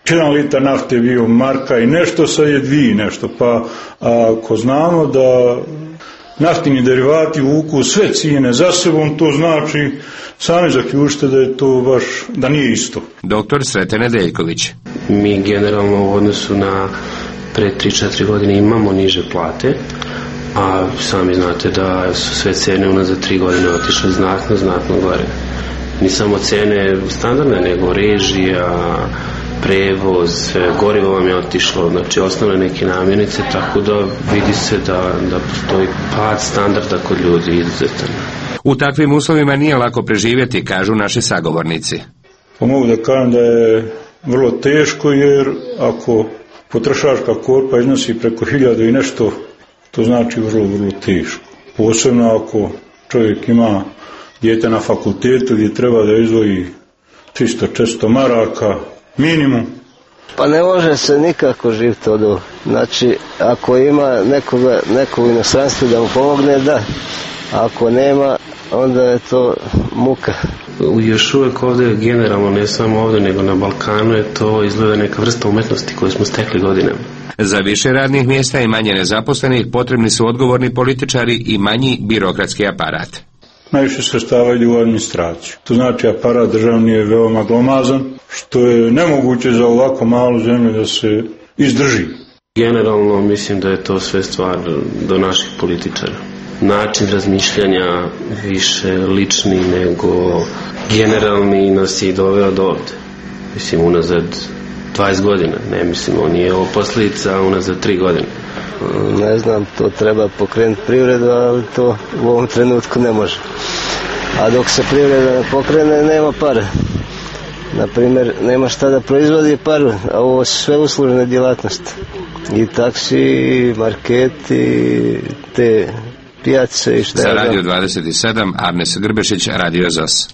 1 litar nafte je bio marka i nešto, sad je 2 nešto, pa ako znamo da naftini derivati vuku sve cijene za sebom, to znači sami zaključite da je to baš, da nije isto. Doktor Sreten Nedeljković. Mi generalno u odnosu na pre 3-4 godine imamo niže plate, a sami znate da su sve cene unazad 3 godine otišle znatno gore. Ni samo cene standardne, nego režija, prevoz, gorivo vam je otišlo, znači osnovne neke namirnice, tako da vidi se da postoji pad standarda kod ljudi izuzetan. U takvim uslovima nije lako preživjeti, kažu naši sagovornici. Pa mogu da kažem da je vrlo teško, jer ako potrošačka korpa iznosi preko 1000 i nešto, to znači vrlo teško. Posebno ako čovjek ima dijete na fakultetu gdje treba da izdvoji 300-400 maraka minimum. Pa ne može se nikako živjeti od ovo. Znači, ako ima nekog u inostranstvu da mu pomogne, da. Ako nema, onda je to muka. Još uvijek ovdje, generalno, ne samo ovdje, nego na Balkanu, je to izgleda neka vrsta umetnosti koju smo stekli godinama. Za više radnih mjesta i manje nezaposlenih potrebni su odgovorni političari i manji birokratski aparat. Najviše sredstava ide u administraciju. To znači aparat državni je veoma glomazan, što je nemoguće za ovako malu zemlju da se izdrži. Generalno mislim da je to sve stvar do naših političara. Način razmišljanja više lični nego generalni nas je doveo do ovde. Mislim, unazad 20 godina, ne mislim, on je ovo posljedica unazad 3 godine. Ne znam, to treba pokrenuti privredu, ali to u ovom trenutku ne može. A dok se privreda ne pokrene, nema para. Naprimjer, nema šta da proizvodi paru, a ovo su sve uslužne djelatnosti. I taksi, i marketi, te pijace i šta. Za Radio 27, Arnes Grbešić, Radio ZAS.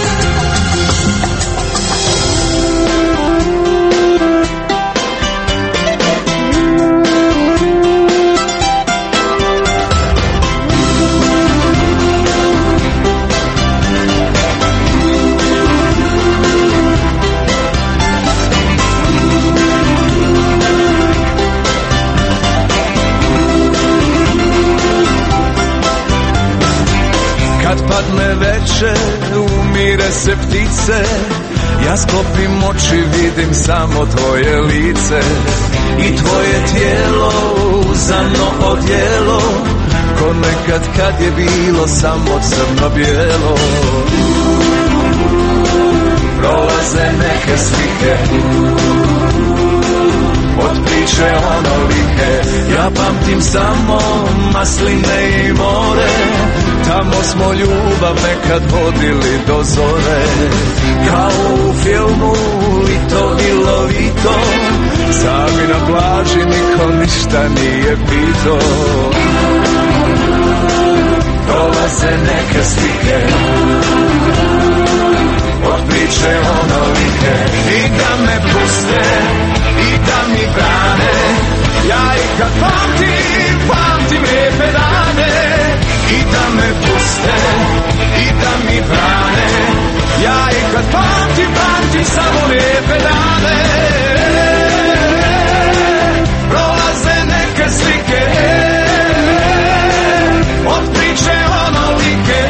Umire se ptice, ja sklopim oči, vidim samo tvoje lice i tvoje tijelo uzano odjelo, ko nekad kad je bilo samo crno-bijelo. Prolaze neke slike od priče onolike, ja pamtim samo masline i more, tamo smo ljubav nekad vodili do zore. Kao u filmu Lito i Lovito, sami na plaži niko ništa nije pito. Prolaze neke slike od priče onolike, i da me puste i da mi brane, ja i kad pamtim lijepe dane. I da me puste, i da mi brane, ja i kad pamtim samo lijepe dane. Prolaze neke slike od priče onolike,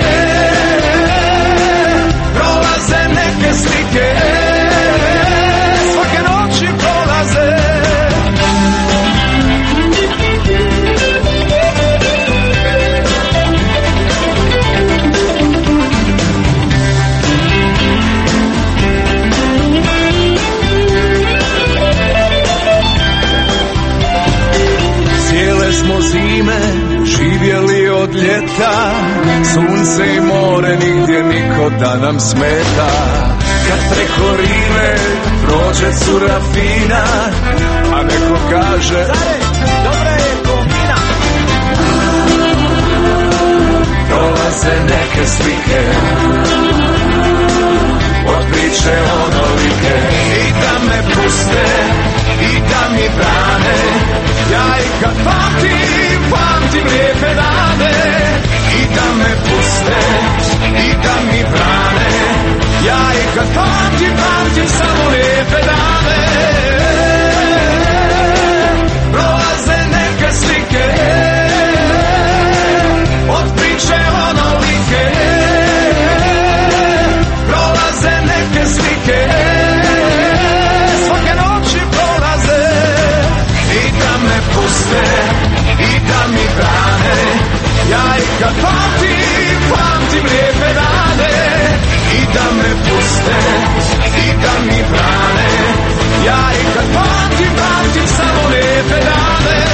prolaze neke slike, svake noći prolaze. Smo zime živjeli od ljeta, sunce i more nigdje niko da nam smeta. Kad preko Rive prođe cura fina, a neko kaže dobra je komina. Prolaze neke slike od priče onolike, i da me puste i da mi brane, ja i kad pamtim lijepe dane. I da me puste i da mi brane, ja i kad pamtim samo lijepe dane. puste i da mi brane. Ja i kad pamtim samo lijepe dane.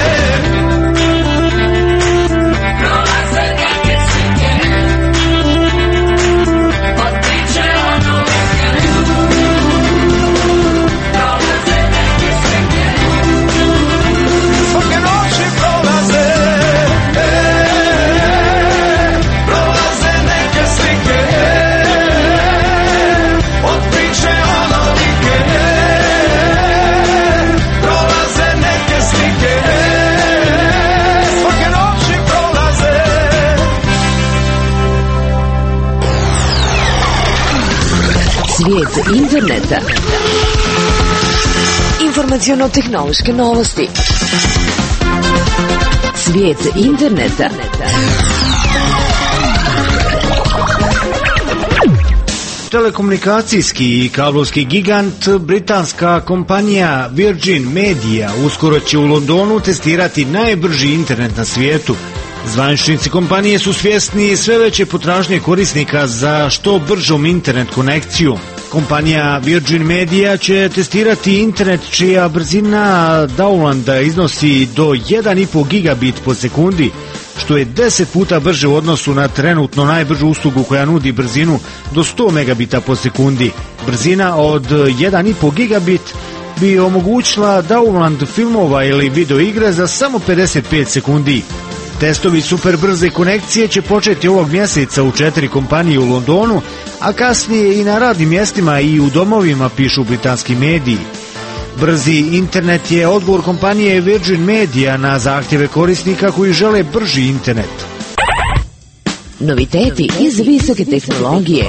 Prolaze neke slike od priče o novike. Prolaze neke slike svake noći prolaze. Prolaze neke slike od priče o novike. Prolaze neke slike svake noći prolaze. Svijet interneta. Informaciono-tehnološke novosti. Svijet interneta. Telekomunikacijski i kablovski gigant britanska kompanija Virgin Media uskoro će u Londonu testirati najbrži internet na svijetu. Zvaničnici kompanije su svjesni sve veće potražnje korisnika za što bržom internet konekcijom. Kompanija Virgin Media će testirati internet čija brzina downloada iznosi do 1,5 gigabit po sekundi, što je 10 puta brže u odnosu na trenutno najbržu uslugu koja nudi brzinu do 100 megabita po sekundi. Brzina od 1,5 gigabit bi omogućila download filmova ili video igre za samo 55 sekundi. Testovi superbrze konekcije će početi ovog mjeseca u 4 kompanije u Londonu, a kasnije i na radnim mjestima i u domovima, pišu britanski mediji. Brzi internet je odgovor kompanije Virgin Media na zahtjeve korisnika koji žele brži internet. Noviteti iz visoke tehnologije.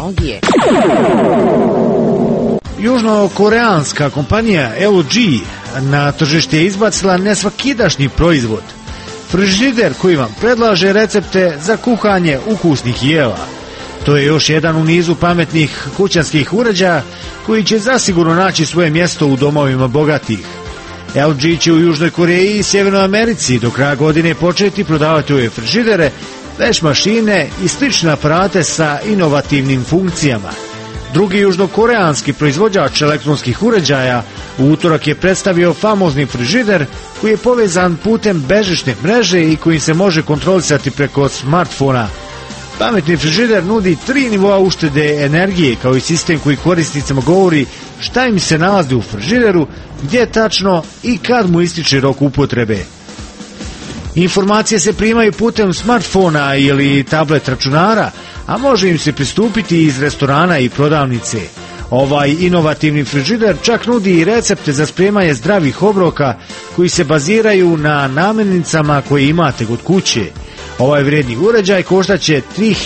Južnokoreanska kompanija LG na tržište je izbacila nesvakidašnji proizvod. Frižider koji vam predlaže recepte za kuhanje ukusnih jela. To je još jedan u nizu pametnih kućanskih uređaja koji će zasigurno naći svoje mjesto u domovima bogatih. LG će u Južnoj Koreji i Sjevernoj Americi do kraja godine početi prodavati ove frižidere, veš mašine i slične aparate sa inovativnim funkcijama. Drugi južnokoreanski proizvođač elektronskih uređaja u utorak je predstavio famozni frižider koji je povezan putem bežične mreže i koji se može kontrolisati preko smartfona. Pametni frižider nudi 3 nivoa uštede energije, kao i sistem koji korisnicima govori šta im se nalazi u frižideru, gdje tačno i kad mu ističe rok upotrebe. Informacije se primaju putem smartfona ili tablet računara, a može im se pristupiti iz restorana i prodavnice. Ovaj inovativni frižider čak nudi i recepte za spremanje zdravih obroka koji se baziraju na namirnicama koje imate kod kuće. Ovaj vrijedni uređaj koštaće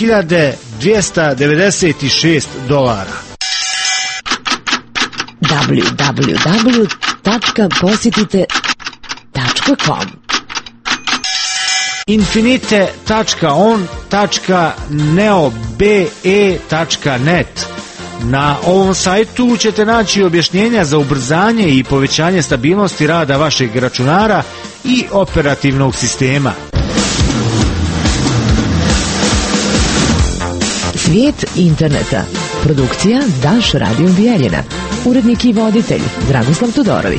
$3.296. www.posjetite.com infinite.on.neobe.net. Na ovom sajtu ćete naći objašnjenja za ubrzanje i povećanje stabilnosti rada vašeg računara i operativnog sistema. Svijet interneta. Produkcija Daš Radio Bijeljina. Urednik i voditelj Dragoslav Todorović.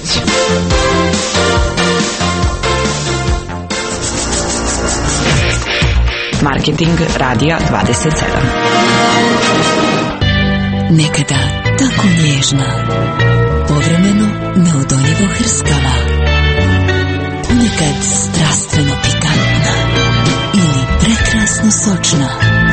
Marketing Radija 27. Nekada tako nježna, povremeno neodoljivo hrskava, ponekad strastveno pikantna ili prekrasno sočna.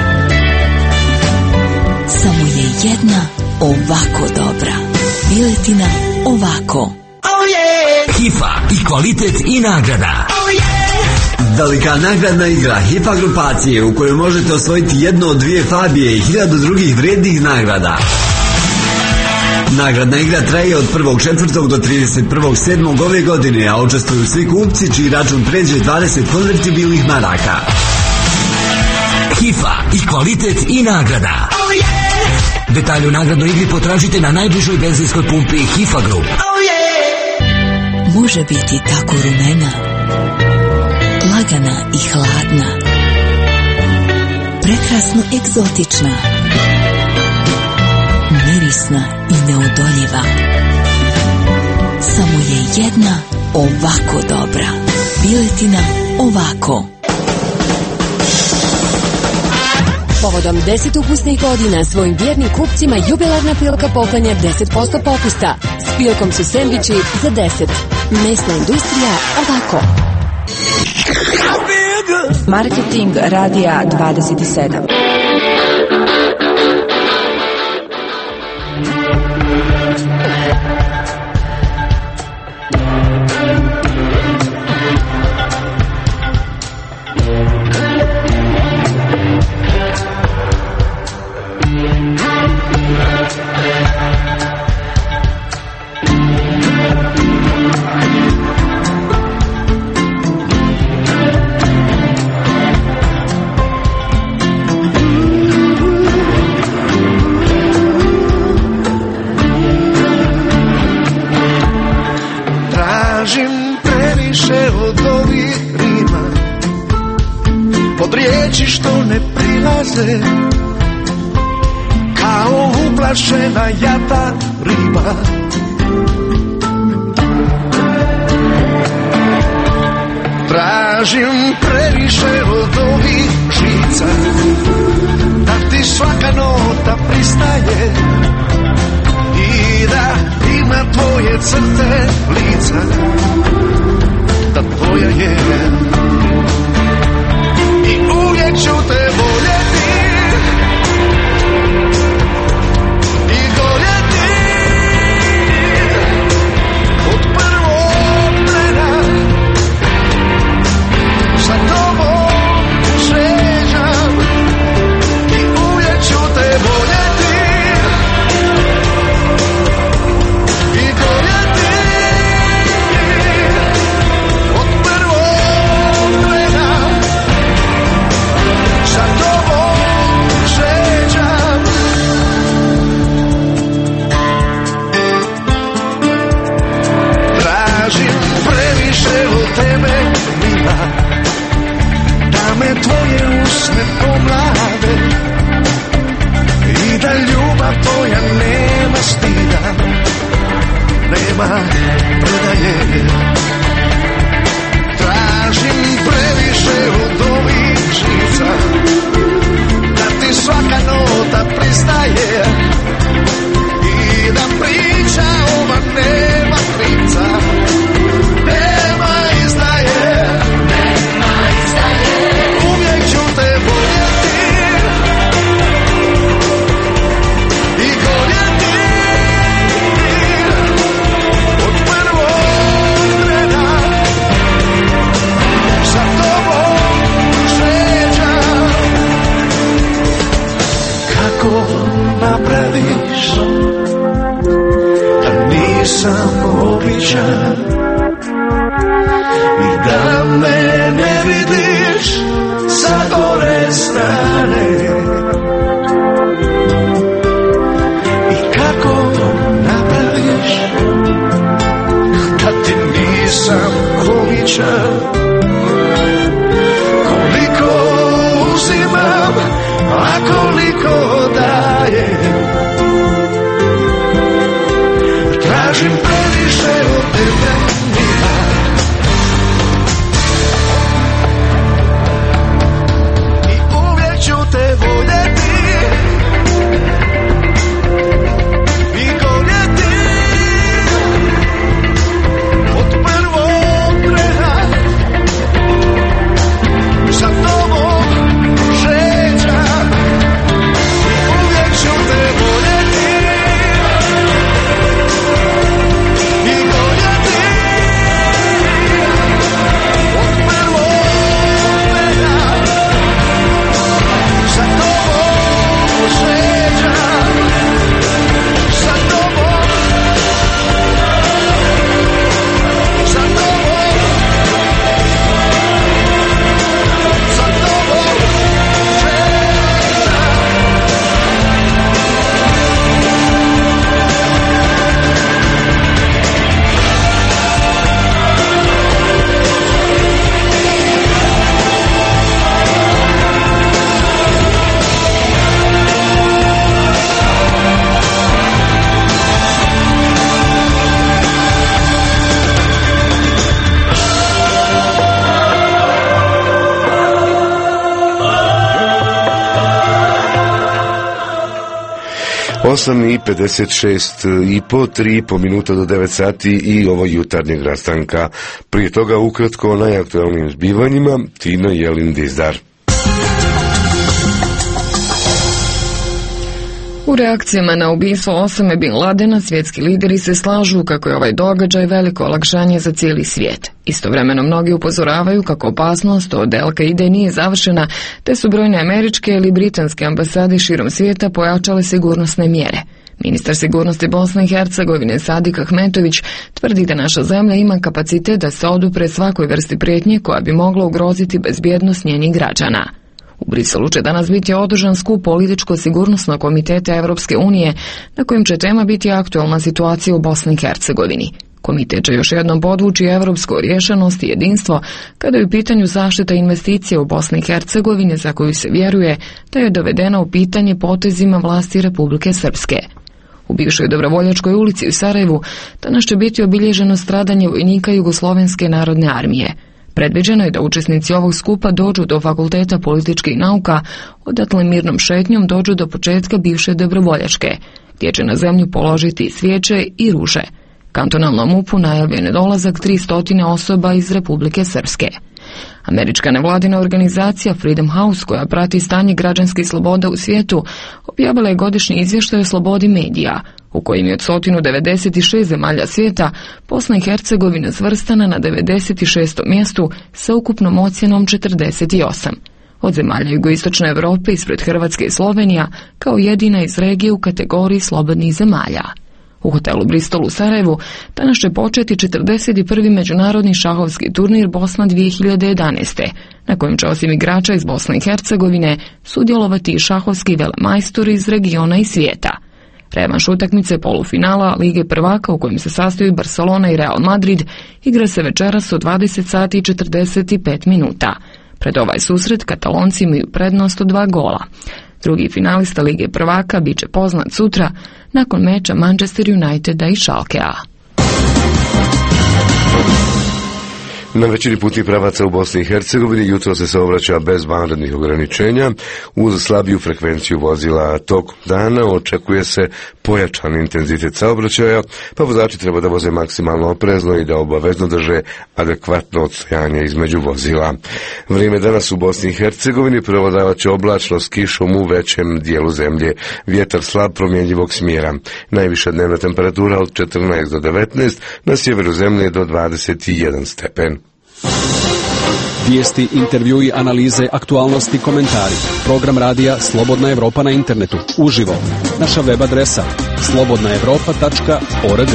Samo je jedna ovako dobra. Piletina ovako. Oh yeah! HIFA i kvalitet i nagrada. Oh yeah! Velika nagradna igra HIFA grupacije u kojoj možete osvojiti jednu od 2 Fabije i 1000 drugih vrijednih nagrada. Nagradna igra traje od 1.4. do 31.7. ove godine, a učestvuju svi kupci čiji račun pređe 20 konvertibilnih maraka. HIFA i kvalitet i nagrada. Oh yeah! Detalje o nagradnoj igri potražite na najbližoj benzinskoj pumpi HIFA Group. Oh yeah! Može biti tako rumena, lagana i hladna, prekrasno egzotična, mirisna nezavisna i neodoljiva. Samo je jedna ovako dobra. Piletina ovako. Povodom 10 ukusnih godina svojim vjernim kupcima jubilarna Pilka poklanja 10% popusta. S Pilkom su sendviči za 10. Mesna industrija ovako. Marketing Radija 27. Što ne prilaze kao uplašena jata riba. Tražim previše od ovih žica, da ti svaka nota pristaje i da ima tvoje crte lica, da tvoja je. Uvijek ću te voljeti i goljeti od prvog trena. Sa tobom šećam i uvijek ću te voljeti i goljeti od prvog trena. Sa tobom šećam. Tražim previše od tebe, mila, da me tvoje usne pomlade i da ljubav tvoja nema stida, nema predaje. Tražim previše od ovih žica, da ti svaka nota pristaje i da priča ova nema krivca, nema izdaje, nema izdaje. Uvijek ću te voljeti i goljeti od prvog trena. Sa tobom šećam. Kako napraviš da nisam običan i da me ne vidiš sa gore strane? I kako napraviš da ti nisam komičan? Koliko uzimam, a koliko dajem? Tražim previše od tebe, 8:56 i po 3,5 minuta do 9 sati i ovo jutarnjeg rastanka. Prije toga ukratko o najaktualnijim zbivanjima, Tina Jelin Dizdar. U reakcijama na ubistvo Osame Bin Ladena svjetski lideri se slažu kako je ovaj događaj veliko olakšanje za cijeli svijet. Istovremeno mnogi upozoravaju kako opasnost od Al-Kaide nije završena, te su brojne američke ili britanske ambasade širom svijeta pojačale sigurnosne mjere. Ministar sigurnosti Bosne i Hercegovine Sadik Ahmetović tvrdi da naša zemlja ima kapacitet da se odupre svakoj vrsti prijetnje koja bi mogla ugroziti bezbjednost njenih građana. U Briselu će danas biti održan skup političko-sigurnosnog komiteta Evropske unije, na kojem će tema biti aktualna situacija u Bosni i Hercegovini. Komitet će još jednom podvući evropsku rješenost i jedinstvo kada je u pitanju zaštita investicija u Bosni i Hercegovini, za koju se vjeruje da je dovedena u pitanje potezima vlasti Republike Srpske. U bivšoj Dobrovoljačkoj ulici u Sarajevu danas će biti obilježeno stradanje vojnika Jugoslovenske narodne armije. Predviđeno je da učesnici ovog skupa dođu do Fakulteta političkih nauka, odatle mirnom šetnjom dođu do početka bivše Dobrovoljačke, gdje će na zemlju položiti svijeće i ruže. Kantonalnom MUP-u najavljen je dolazak 300 osoba iz Republike Srpske. Američka nevladina organizacija Freedom House, koja prati stanje građanskih sloboda u svijetu, objavila je godišnji izvještaj o slobodi medija, u kojim je od 196 zemalja svijeta Bosna i Hercegovina svrstana na 96. mjestu sa ukupnom ocjenom 48. Od zemalja jugoistočne Europe ispred Hrvatske i Slovenija kao jedina iz regije u kategoriji slobodnih zemalja. U hotelu Bristol u Sarajevu danas će početi 41. međunarodni šahovski turnir Bosna 2011. na kojem će osim igrača iz Bosne i Hercegovine sudjelovati i šahovski velemajstori iz regiona i svijeta. Revanš utakmice polufinala Lige prvaka, u kojem se sastoji Barcelona i Real Madrid, igra se večeras u 20 sati i 45 minuta. Pred ovaj susret Katalonci imaju prednost od 2 gola. Drugi finalista Lige prvaka bit će poznat sutra nakon meča Manchester Uniteda i Schalkea. Na većini putnih pravaca u Bosni i Hercegovini jutro se saobraća bez vanrednih ograničenja. Uz slabiju frekvenciju vozila tokom dana očekuje se pojačan intenzitet saobraćaja, pa vozači treba da voze maksimalno oprezno i da obavezno drže adekvatno odstojanje između vozila. Vrijeme danas u Bosni i Hercegovini prevladavat će oblačno s kišom u većem dijelu zemlje. Vjetar slab promjenjivog smjera. Najviša dnevna temperatura od 14 do 19, na sjeveru zemlje do 21 stepen. Vijesti, intervjui, analize, aktualnosti, komentari. Program radija Slobodna Evropa na internetu, uživo. Naša web adresa slobodnaevropa.org.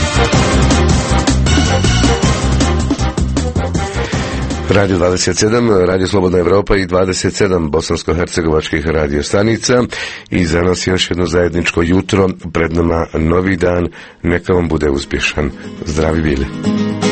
Radio 27, Radio Slobodna Evropa i 27 bosansko-hercegovačkih radiostanica. I za nas još jedno zajedničko jutro, pred nama novi dan, neka vam bude uspješan. Zdravi bili.